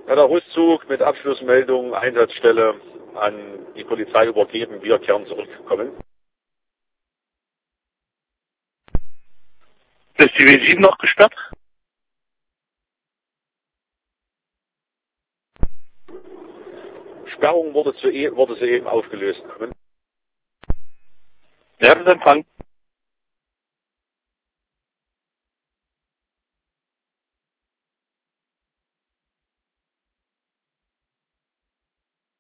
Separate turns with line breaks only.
Ja, der Rüstzug mit Abschlussmeldung, Einsatzstelle an die Polizei übergeben, wir kehren zurückkommen.
Ist die W7 noch gesperrt?
Sperrung wurde soeben aufgelöst.
Ja, das Empfang.